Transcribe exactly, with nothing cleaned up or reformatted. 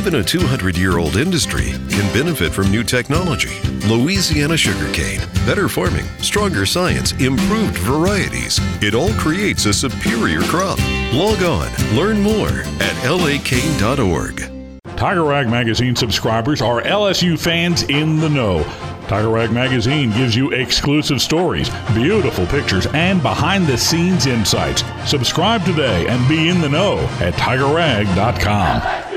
Even a two hundred year old industry can benefit from new technology. Louisiana sugarcane, better farming, stronger science, improved varieties. It all creates a superior crop. Log on, learn more at L A cane dot org. Tiger Rag Magazine subscribers are L S U fans in the know. Tiger Rag Magazine gives you exclusive stories, beautiful pictures, and behind-the-scenes insights. Subscribe today and be in the know at Tiger Rag dot com.